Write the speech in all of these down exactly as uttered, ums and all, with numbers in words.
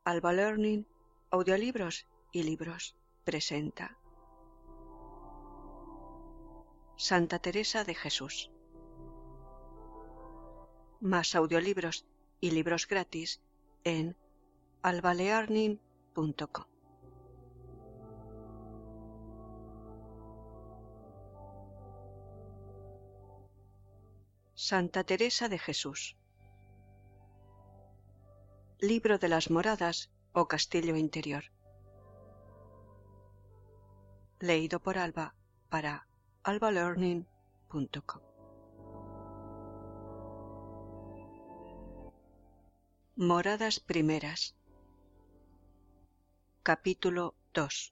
Alba Learning, Audiolibros y Libros presenta Santa Teresa de Jesús. Más audiolibros y libros gratis en alba learning punto com. Santa Teresa de Jesús. Libro de las Moradas o Castillo Interior. Leído por Alba para alba learning punto com. Moradas primeras. Capítulo dos.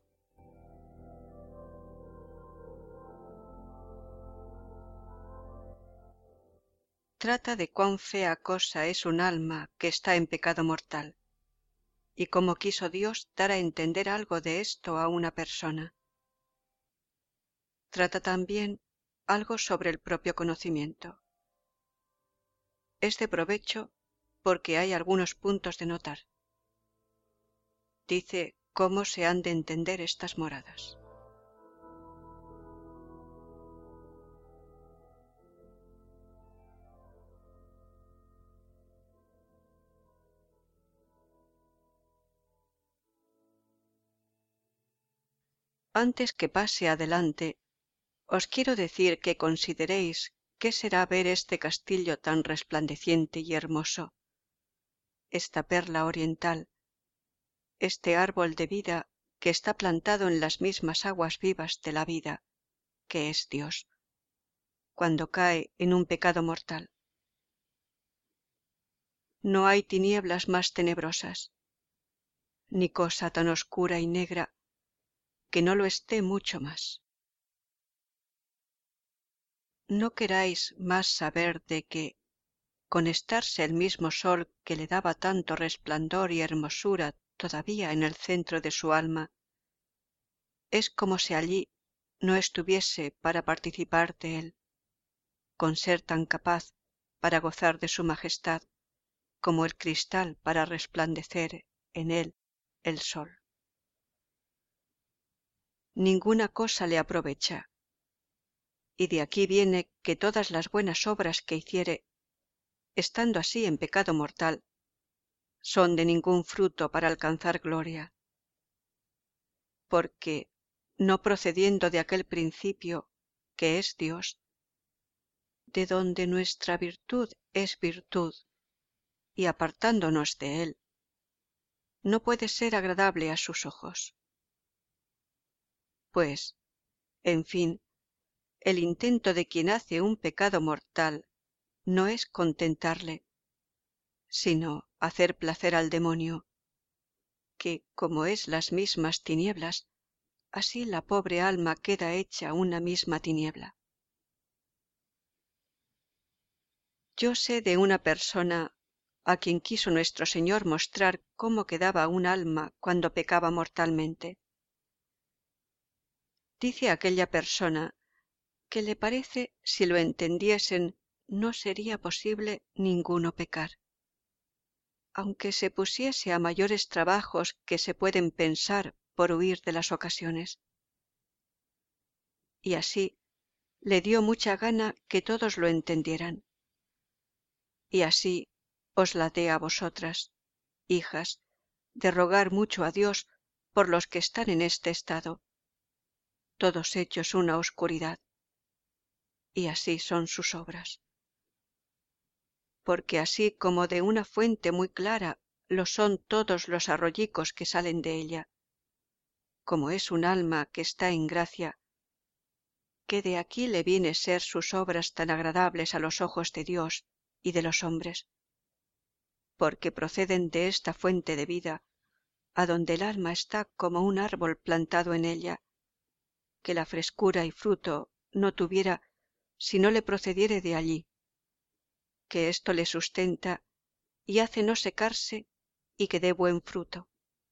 Trata de cuán fea cosa es un alma que está en pecado mortal, y cómo quiso Dios dar a entender algo de esto a una persona. Trata también algo sobre el propio conocimiento. Es de provecho porque hay algunos puntos de notar. Dice cómo se han de entender estas moradas. Antes que pase adelante, os quiero decir que consideréis qué será ver este castillo tan resplandeciente y hermoso, esta perla oriental, este árbol de vida que está plantado en las mismas aguas vivas de la vida, que es Dios, cuando cae en un pecado mortal. No hay tinieblas más tenebrosas, ni cosa tan oscura y negra que no lo esté mucho más. ¿No queráis más saber de que, con estarse el mismo sol que le daba tanto resplandor y hermosura todavía en el centro de su alma, es como si allí no estuviese para participar de él, con ser tan capaz para gozar de su majestad como el cristal para resplandecer en él el sol? Ninguna cosa le aprovecha, y de aquí viene que todas las buenas obras que hiciere, estando así en pecado mortal, son de ningún fruto para alcanzar gloria, porque, no procediendo de aquel principio que es Dios, de donde nuestra virtud es virtud, y apartándonos de él, no puede ser agradable a sus ojos. Pues, en fin, el intento de quien hace un pecado mortal no es contentarle, sino hacer placer al demonio, que, como es las mismas tinieblas, así la pobre alma queda hecha una misma tiniebla. Yo sé de una persona a quien quiso nuestro Señor mostrar cómo quedaba un alma cuando pecaba mortalmente. Dice aquella persona que le parece si lo entendiesen no sería posible ninguno pecar, aunque se pusiese a mayores trabajos que se pueden pensar por huir de las ocasiones. Y así le dio mucha gana que todos lo entendieran. Y así os la dé a vosotras, hijas, de rogar mucho a Dios por los que están en este estado, todos hechos una oscuridad, y así son sus obras. Porque así como de una fuente muy clara lo son todos los arroyicos que salen de ella, como es un alma que está en gracia, que de aquí le viene ser sus obras tan agradables a los ojos de Dios y de los hombres, porque proceden de esta fuente de vida, a donde el alma está como un árbol plantado en ella, que la frescura y fruto no tuviera si no le procediere de allí, que esto le sustenta y hace no secarse y que dé buen fruto.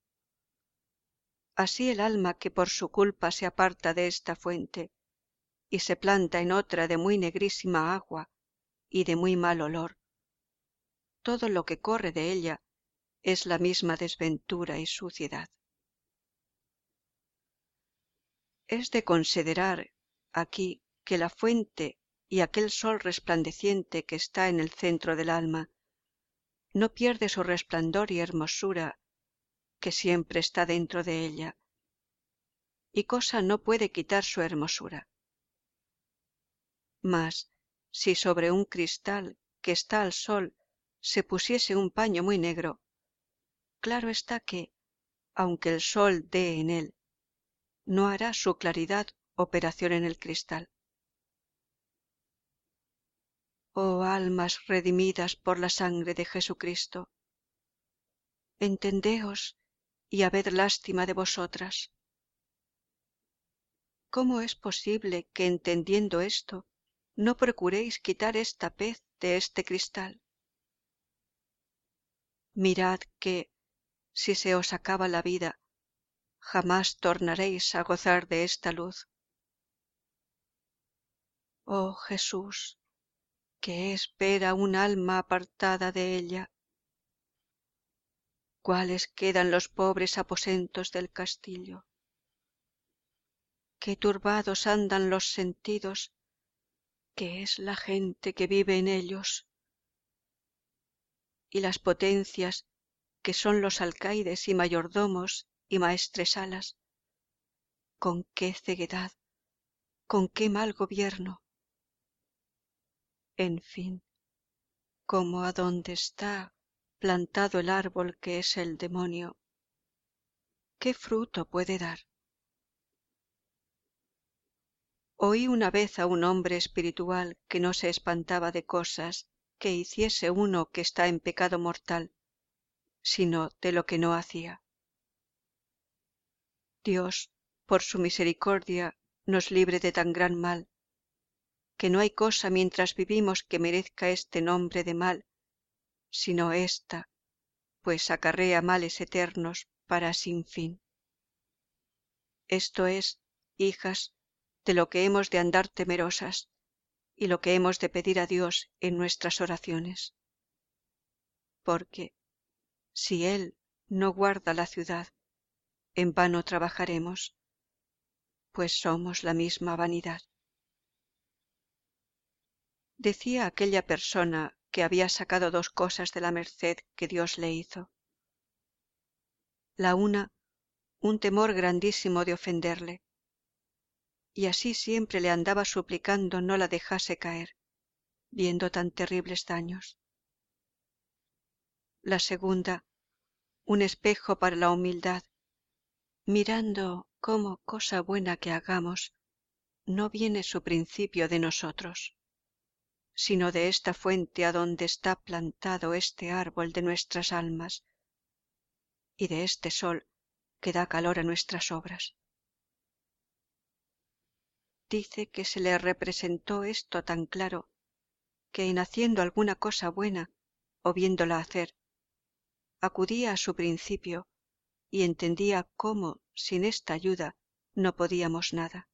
Así el alma que por su culpa se aparta de esta fuente y se planta en otra de muy negrísima agua y de muy mal olor, todo lo que corre de ella es la misma desventura y suciedad. Es de considerar aquí que la fuente y aquel sol resplandeciente que está en el centro del alma no pierde su resplandor y hermosura que siempre está dentro de ella, y cosa no puede quitar su hermosura. Mas si sobre un cristal que está al sol se pusiese un paño muy negro, claro está que, aunque el sol dé en él, no hará su claridad operación en el cristal. Oh almas redimidas por la sangre de Jesucristo, entendeos y habed lástima de vosotras. ¿Cómo es posible que, entendiendo esto, no procuréis quitar esta pez de este cristal? Mirad que, si se os acaba la vida, jamás tornaréis a gozar de esta luz. Oh Jesús, ¿qué espera un alma apartada de ella? ¿Cuáles quedan los pobres aposentos del castillo? Qué turbados andan los sentidos, qué es la gente que vive en ellos. Y las potencias, que son los alcaides y mayordomos y maestresalas, con qué ceguedad, con qué mal gobierno. En fin, como adonde está plantado el árbol que es el demonio, ¿qué fruto puede dar? Oí una vez a un hombre espiritual que no se espantaba de cosas que hiciese uno que está en pecado mortal, sino de lo que no hacía. Dios, por su misericordia, nos libre de tan gran mal, que no hay cosa mientras vivimos que merezca este nombre de mal, sino ésta, pues acarrea males eternos para sin fin. Esto es, hijas, de lo que hemos de andar temerosas y lo que hemos de pedir a Dios en nuestras oraciones. Porque, si Él no guarda la ciudad, en vano trabajaremos, pues somos la misma vanidad. Decía aquella persona que había sacado dos cosas de la merced que Dios le hizo. La una, un temor grandísimo de ofenderle, y así siempre le andaba suplicando no la dejase caer, viendo tan terribles daños. La segunda, un espejo para la humildad, mirando cómo cosa buena que hagamos no viene su principio de nosotros, sino de esta fuente adonde está plantado este árbol de nuestras almas, y de este sol que da calor a nuestras obras. Dice que se le representó esto tan claro, que en haciendo alguna cosa buena, o viéndola hacer, acudía a su principio y entendía cómo sin esta ayuda no podíamos nada.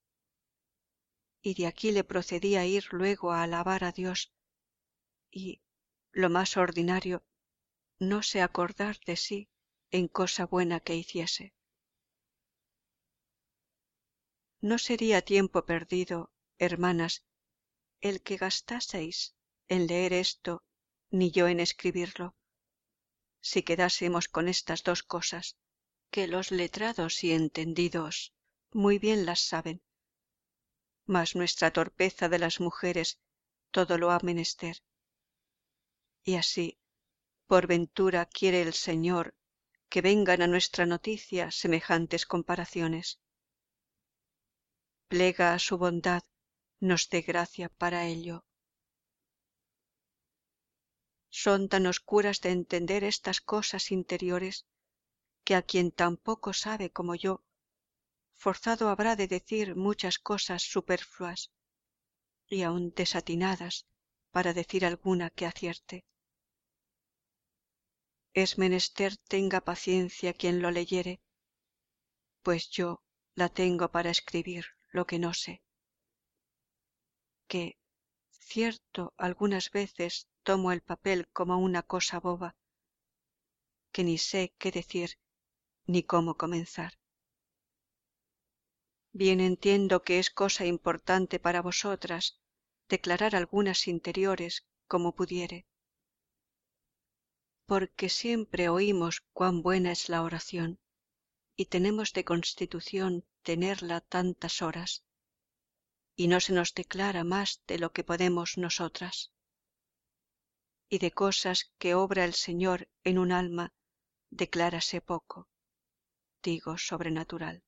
Y de aquí le procedía ir luego a alabar a Dios y, lo más ordinario, no se acordar de sí en cosa buena que hiciese. No sería tiempo perdido, hermanas, el que gastaseis en leer esto, ni yo en escribirlo, si quedásemos con estas dos cosas, que los letrados y entendidos muy bien las saben, mas nuestra torpeza de las mujeres todo lo ha menester. Y así, por ventura quiere el Señor que vengan a nuestra noticia semejantes comparaciones. Plega a su bondad nos dé gracia para ello. Son tan oscuras de entender estas cosas interiores que a quien tampoco sabe como yo, forzado habrá de decir muchas cosas superfluas y aun desatinadas para decir alguna que acierte. Es menester tenga paciencia quien lo leyere, pues yo la tengo para escribir lo que no sé. Que, cierto, algunas veces tomo el papel como una cosa boba, que ni sé qué decir ni cómo comenzar. Bien entiendo que es cosa importante para vosotras declarar algunas interiores como pudiere, porque siempre oímos cuán buena es la oración, y tenemos de constitución tenerla tantas horas, y no se nos declara más de lo que podemos nosotras. Y de cosas que obra el Señor en un alma, declárase poco, digo sobrenatural.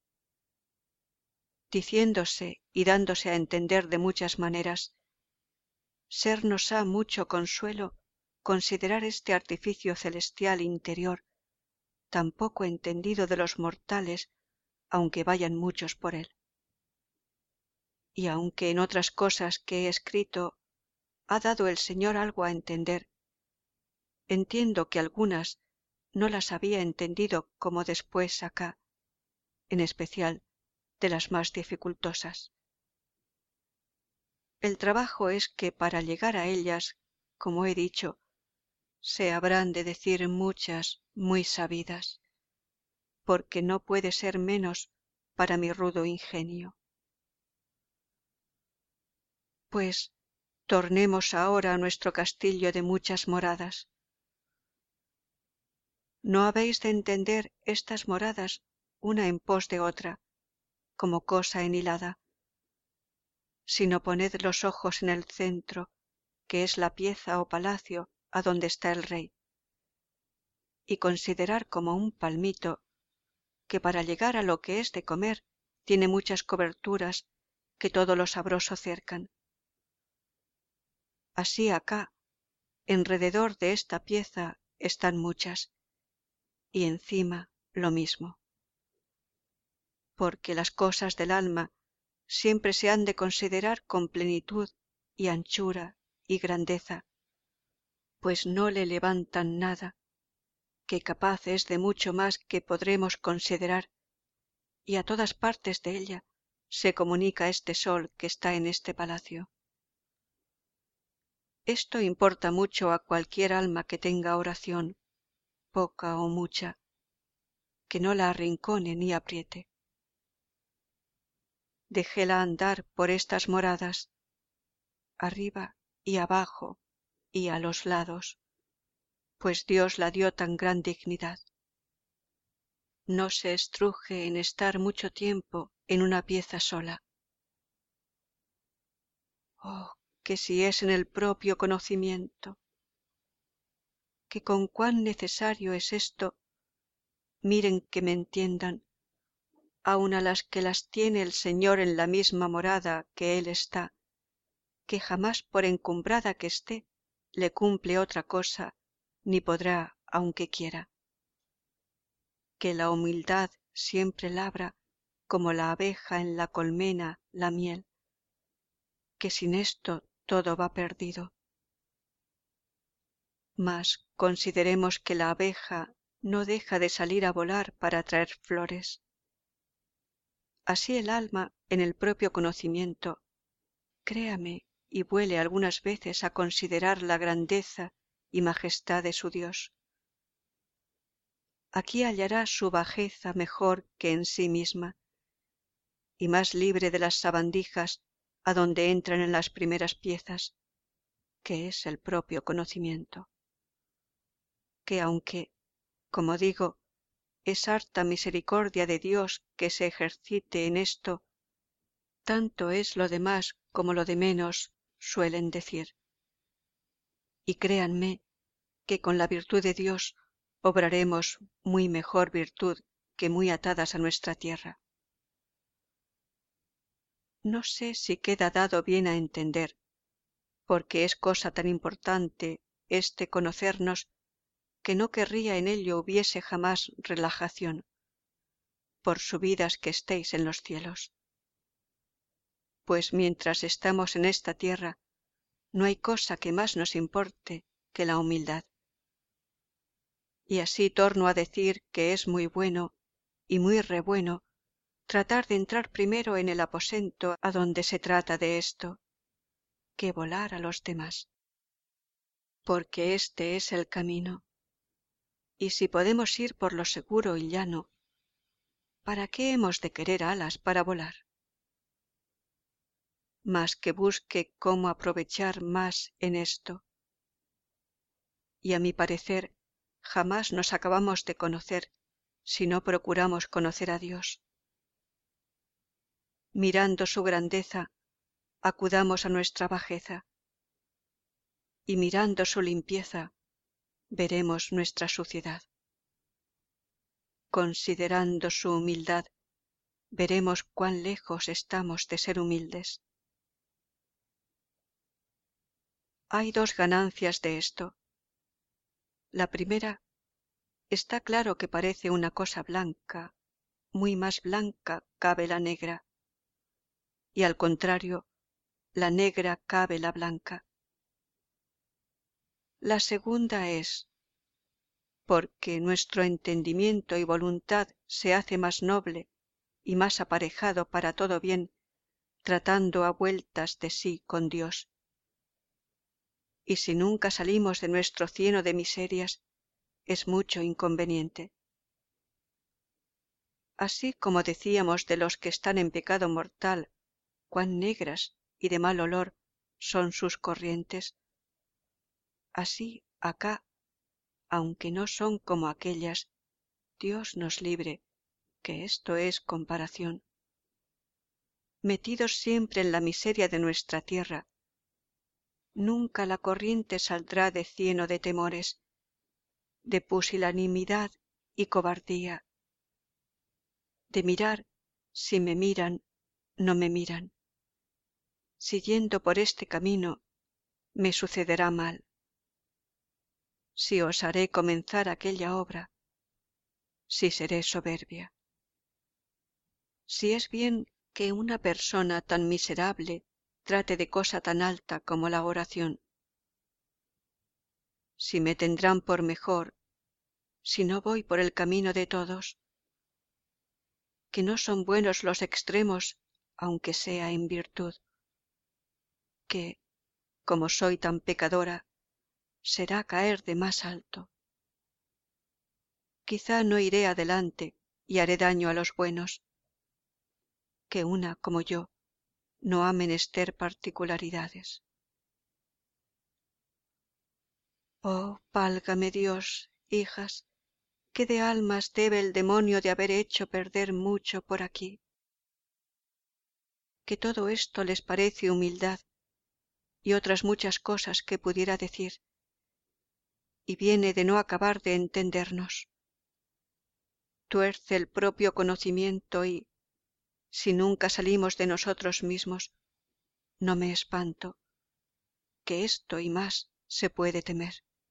Diciéndose y dándose a entender de muchas maneras, sernos ha mucho consuelo considerar este artificio celestial interior, tan poco entendido de los mortales, aunque vayan muchos por él. Y aunque en otras cosas que he escrito ha dado el Señor algo a entender, entiendo que algunas no las había entendido como después acá, en especial de las más dificultosas. El trabajo es que para llegar a ellas, como he dicho, se habrán de decir muchas muy sabidas, porque no puede ser menos para mi rudo ingenio. Pues tornemos ahora a nuestro castillo de muchas moradas. No habéis de entender estas moradas una en pos de otra, como cosa enhilada, sino poned los ojos en el centro, que es la pieza o palacio a donde está el rey, y considerar como un palmito que para llegar a lo que es de comer tiene muchas coberturas que todo lo sabroso cercan. Así acá, enrededor de esta pieza están muchas, y encima lo mismo. Porque las cosas del alma siempre se han de considerar con plenitud y anchura y grandeza, pues no le levantan nada, que capaz es de mucho más que podremos considerar, y a todas partes de ella se comunica este sol que está en este palacio. Esto importa mucho a cualquier alma que tenga oración, poca o mucha, que no la arrincone ni apriete. Déjela andar por estas moradas, arriba y abajo y a los lados, pues Dios la dio tan gran dignidad. No se estruje en estar mucho tiempo en una pieza sola. Oh, que si es en el propio conocimiento, que con cuán necesario es esto, miren que me entiendan, aun a las que las tiene el Señor en la misma morada que Él está, que jamás por encumbrada que esté, le cumple otra cosa, ni podrá aunque quiera. Que la humildad siempre labra, como la abeja en la colmena, la miel, que sin esto todo va perdido. Mas consideremos que la abeja no deja de salir a volar para traer flores. Así el alma en el propio conocimiento, créame y vuele algunas veces a considerar la grandeza y majestad de su Dios. Aquí hallará su bajeza mejor que en sí misma, y más libre de las sabandijas a donde entran en las primeras piezas, que es el propio conocimiento. Que aunque, como digo, es harta misericordia de Dios que se ejercite en esto, tanto es lo de más como lo de menos, suelen decir. Y créanme que con la virtud de Dios obraremos muy mejor virtud que muy atadas a nuestra tierra. No sé si queda dado bien a entender, porque es cosa tan importante este conocernos que no querría en ello hubiese jamás relajación, por subidas que estéis en los cielos. Pues mientras estamos en esta tierra, no hay cosa que más nos importe que la humildad. Y así torno a decir que es muy bueno y muy rebueno tratar de entrar primero en el aposento a donde se trata de esto, que volar a los demás, porque este es el camino. Y si podemos ir por lo seguro y llano, ¿para qué hemos de querer alas para volar? Mas que busque cómo aprovechar más en esto. Y a mi parecer, jamás nos acabamos de conocer si no procuramos conocer a Dios. Mirando su grandeza, acudamos a nuestra bajeza, y mirando su limpieza, veremos nuestra suciedad. Considerando su humildad, veremos cuán lejos estamos de ser humildes. Hay dos ganancias de esto. La primera, está claro que parece una cosa blanca, muy más blanca cabe la negra, y al contrario, la negra cabe la blanca. La segunda es, porque nuestro entendimiento y voluntad se hace más noble y más aparejado para todo bien, tratando a vueltas de sí con Dios. Y si nunca salimos de nuestro cieno de miserias, es mucho inconveniente. Así como decíamos de los que están en pecado mortal, cuán negras y de mal olor son sus corrientes, así acá, aunque no son como aquellas, Dios nos libre, que esto es comparación. Metidos siempre en la miseria de nuestra tierra, nunca la corriente saldrá de cieno de temores, de pusilanimidad y cobardía, de mirar si me miran, no me miran. Siguiendo por este camino, me sucederá mal. Si osaré comenzar aquella obra, si seré soberbia. Si es bien que una persona tan miserable trate de cosa tan alta como la oración. Si me tendrán por mejor, si no voy por el camino de todos, que no son buenos los extremos, aunque sea en virtud, que, como soy tan pecadora, será caer de más alto. Quizá no iré adelante y haré daño a los buenos, que una como yo no ha menester particularidades. Oh, válgame Dios, hijas, qué de almas debe el demonio de haber hecho perder mucho por aquí. Que todo esto les parece humildad y otras muchas cosas que pudiera decir, y viene de no acabar de entendernos. Tuerce el propio conocimiento y, si nunca salimos de nosotros mismos, no me espanto, que esto y más se puede temer.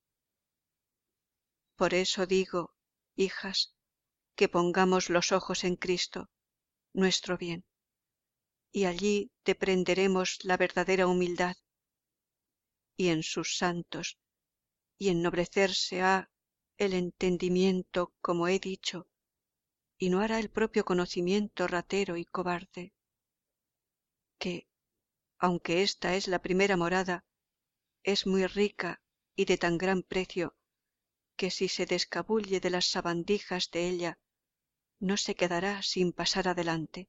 Por eso digo, hijas, que pongamos los ojos en Cristo, nuestro bien, y allí deprenderemos la verdadera humildad, y en sus santos, y ennoblecerse ha el entendimiento, como he dicho, y no hará el propio conocimiento ratero y cobarde, que, aunque esta es la primera morada, es muy rica y de tan gran precio, que si se descabulle de las sabandijas de ella, no se quedará sin pasar adelante.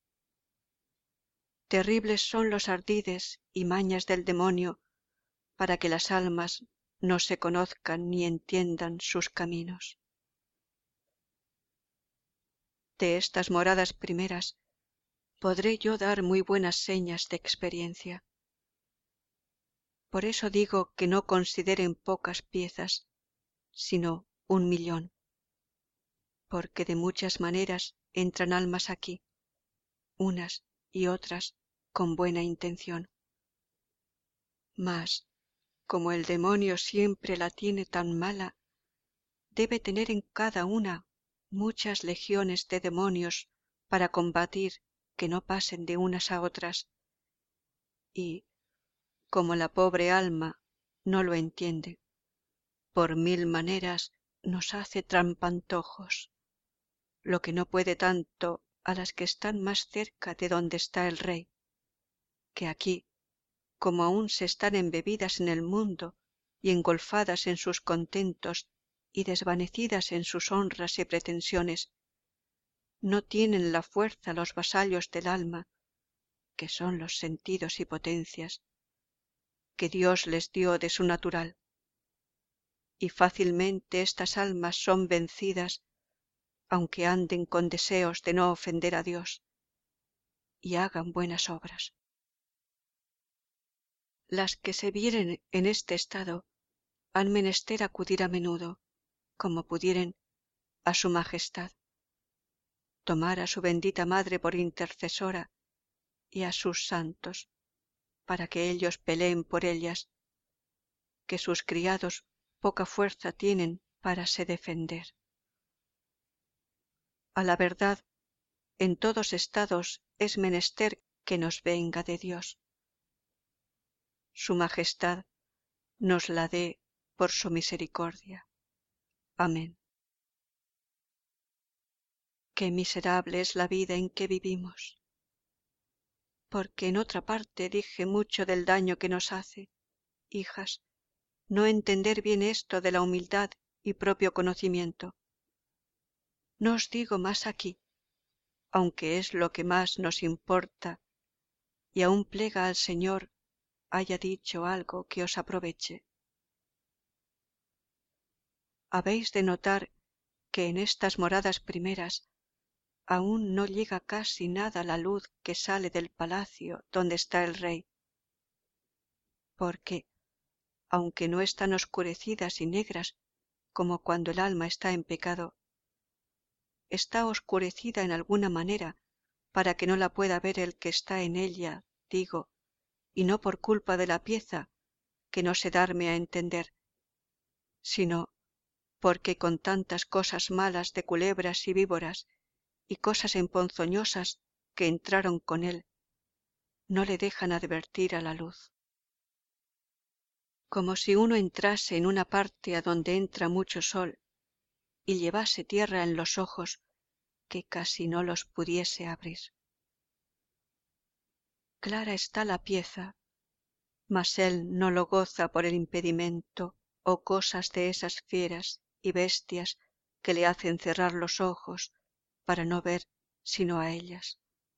Terribles son los ardides y mañas del demonio para que las almas no se conozcan ni entiendan sus caminos. De estas moradas primeras podré yo dar muy buenas señas de experiencia. Por eso digo que no consideren pocas piezas, sino un millón, porque de muchas maneras entran almas aquí, unas y otras con buena intención. Mas, como el demonio siempre la tiene tan mala, debe tener en cada una muchas legiones de demonios para combatir que no pasen de unas a otras, y, como la pobre alma no lo entiende, por mil maneras nos hace trampantojos, lo que no puede tanto a las que están más cerca de donde está el Rey, que aquí, como aún se están embebidas en el mundo y engolfadas en sus contentos y desvanecidas en sus honras y pretensiones, no tienen la fuerza los vasallos del alma, que son los sentidos y potencias, que Dios les dio de su natural, y fácilmente estas almas son vencidas, aunque anden con deseos de no ofender a Dios, y hagan buenas obras. Las que se vieren en este estado han menester acudir a menudo, como pudieren, a su majestad, tomar a su bendita madre por intercesora y a sus santos, para que ellos peleen por ellas, que sus criados poca fuerza tienen para se defender. A la verdad, en todos estados es menester que nos venga de Dios. Su majestad nos la dé por su misericordia. Amén. Qué miserable es la vida en que vivimos, porque en otra parte dije mucho del daño que nos hace, hijas, no entender bien esto de la humildad y propio conocimiento. No os digo más aquí, aunque es lo que más nos importa, y aún plega al Señor haya dicho algo que os aproveche. Habéis de notar que en estas moradas primeras aún no llega casi nada la luz que sale del palacio donde está el rey, porque, aunque no están oscurecidas y negras como cuando el alma está en pecado, está oscurecida en alguna manera para que no la pueda ver el que está en ella, digo, y no por culpa de la pieza, que no sé darme a entender, sino porque con tantas cosas malas de culebras y víboras y cosas emponzoñosas que entraron con él, no le dejan advertir a la luz. Como si uno entrase en una parte a donde entra mucho sol y llevase tierra en los ojos que casi no los pudiese abrir. Clara está la pieza, mas él no lo goza por el impedimento o cosas de esas fieras y bestias que le hacen cerrar los ojos para no ver sino a ellas.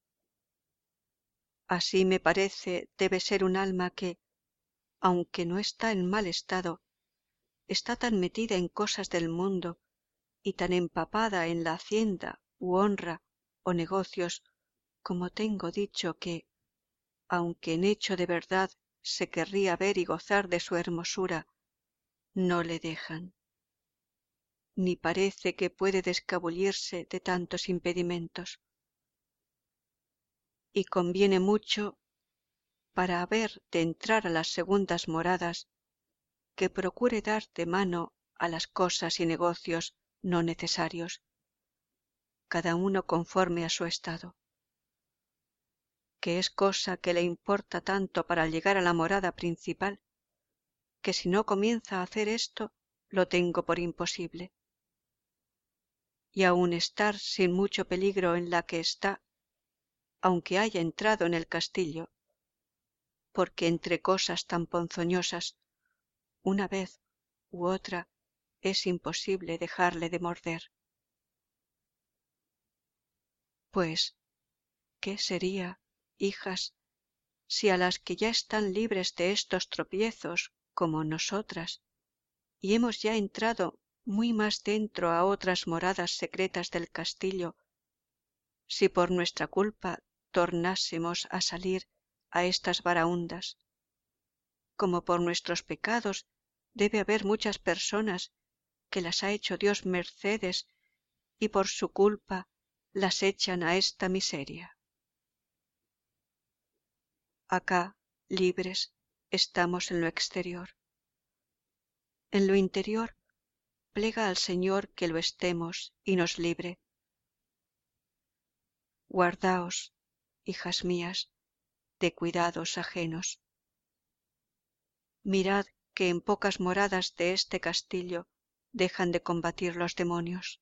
Así me parece debe ser un alma que, aunque no está en mal estado, está tan metida en cosas del mundo y tan empapada en la hacienda u honra o negocios, como tengo dicho, que, aunque en hecho de verdad se querría ver y gozar de su hermosura, no le dejan, ni parece que puede descabullirse de tantos impedimentos. Y conviene mucho, para haber de entrar a las segundas moradas, que procure dar de mano a las cosas y negocios no necesarios, cada uno conforme a su estado, que es cosa que le importa tanto para llegar a la morada principal, que si no comienza a hacer esto, lo tengo por imposible. Y aun estar sin mucho peligro en la que está, aunque haya entrado en el castillo, porque entre cosas tan ponzoñosas, una vez u otra, es imposible dejarle de morder. Pues, ¿qué sería, hijas, si a las que ya están libres de estos tropiezos, como nosotras, y hemos ya entrado muy más dentro a otras moradas secretas del castillo, si por nuestra culpa tornásemos a salir a estas baraúndas? Como por nuestros pecados debe haber muchas personas que las ha hecho Dios mercedes y por su culpa las echan a esta miseria. Acá, libres, estamos en lo exterior. En lo interior, plega al Señor que lo estemos y nos libre. Guardaos, hijas mías, de cuidados ajenos. Mirad que en pocas moradas de este castillo dejan de combatir los demonios.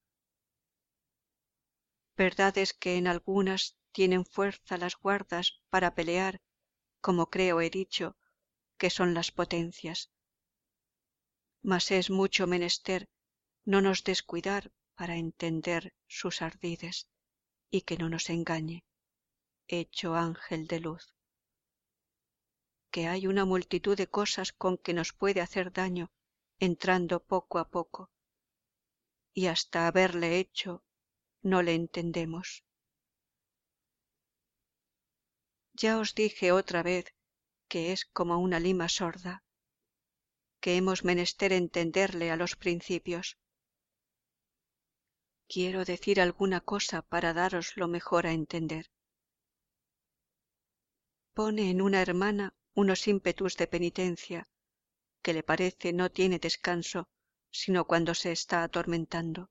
Verdad es que en algunas tienen fuerza las guardas para pelear, como creo he dicho, que son las potencias. Mas es mucho menester no nos descuidar para entender sus ardides y que no nos engañe, hecho ángel de luz. Que hay una multitud de cosas con que nos puede hacer daño entrando poco a poco, y hasta haberle hecho no le entendemos. Ya os dije otra vez que es como una lima sorda, que hemos menester entenderle a los principios. Quiero decir alguna cosa para daroslo mejor a entender. Pone en una hermana unos ímpetus de penitencia, que le parece no tiene descanso sino cuando se está atormentando.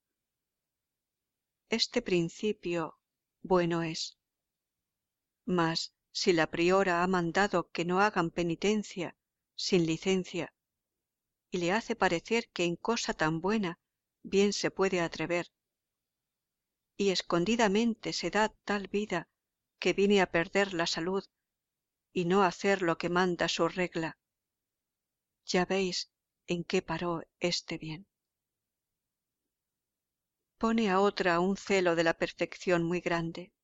Este principio bueno es, mas si la priora ha mandado que no hagan penitencia sin licencia, y le hace parecer que en cosa tan buena bien se puede atrever, y escondidamente se da tal vida que viene a perder la salud y no hacer lo que manda su regla, ya veis en qué paró este bien. Pone a otra un celo de la perfección muy grande.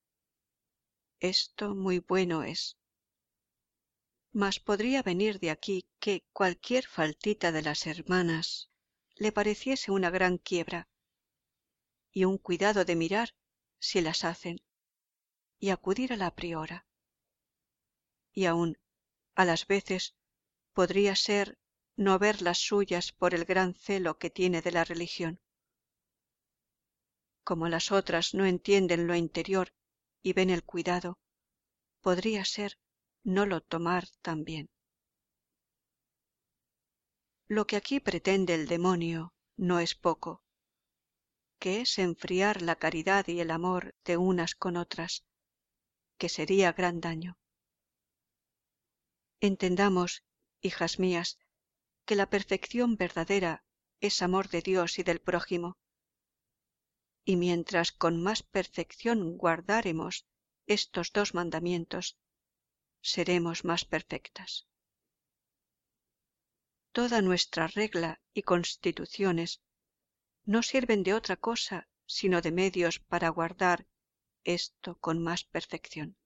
Esto muy bueno es. Mas podría venir de aquí que cualquier faltita de las hermanas le pareciese una gran quiebra, y un cuidado de mirar si las hacen, y acudir a la priora. Y aun a las veces podría ser no ver las suyas por el gran celo que tiene de la religión. Como las otras no entienden lo interior y ven el cuidado, podría ser no lo tomar tan bien. Lo que aquí pretende el demonio no es poco, que es enfriar la caridad y el amor de unas con otras, que sería gran daño. Entendamos, hijas mías, que la perfección verdadera es amor de Dios y del prójimo, y mientras con más perfección guardáremos estos dos mandamientos, seremos más perfectas. Toda nuestra regla y constituciones no sirven de otra cosa sino de medios para guardar esto con más perfección.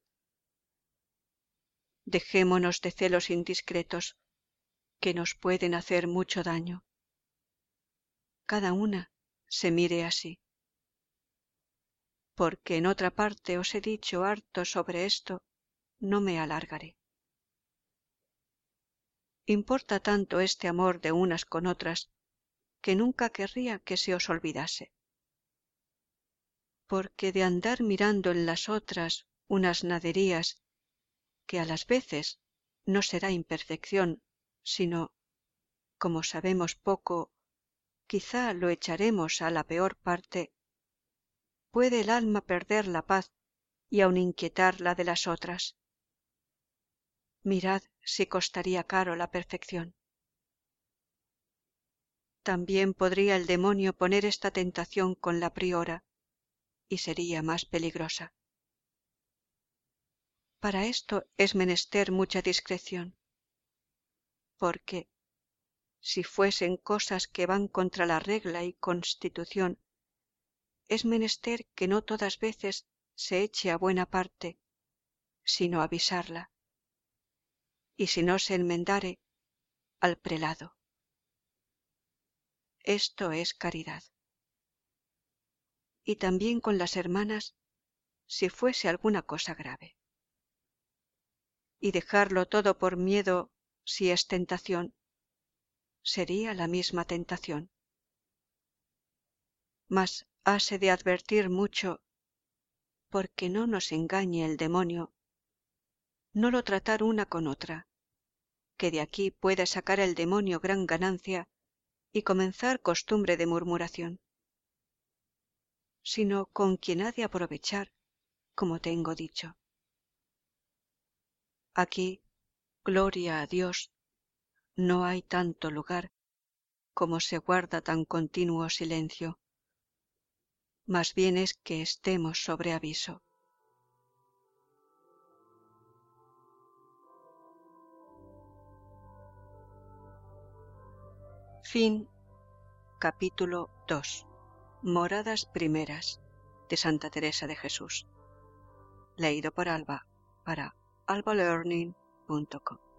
Dejémonos de celos indiscretos que nos pueden hacer mucho daño. Cada una se mire así. Porque en otra parte os he dicho harto sobre esto, no me alargaré. Importa tanto este amor de unas con otras, que nunca querría que se os olvidase. Porque de andar mirando en las otras unas naderías, que a las veces no será imperfección, sino, como sabemos poco, quizá lo echaremos a la peor parte, puede el alma perder la paz y aun inquietar la de las otras. Mirad si costaría caro la perfección. También podría el demonio poner esta tentación con la priora, y sería más peligrosa. Para esto es menester mucha discreción, porque, si fuesen cosas que van contra la regla y constitución, es menester que no todas veces se eche a buena parte, sino avisarla, y si no se enmendare, al prelado. Esto es caridad. Y también con las hermanas, si fuese alguna cosa grave. Y dejarlo todo por miedo, si es tentación, sería la misma tentación. Mas hase de advertir mucho, porque no nos engañe el demonio, no lo tratar una con otra, que de aquí puede sacar el demonio gran ganancia y comenzar costumbre de murmuración, sino con quien ha de aprovechar, como tengo dicho. Aquí, gloria a Dios, no hay tanto lugar como se guarda tan continuo silencio, más bien es que estemos sobre aviso. Fin capítulo dos. Moradas primeras de Santa Teresa de Jesús. Leído por Alba para alba learning punto com.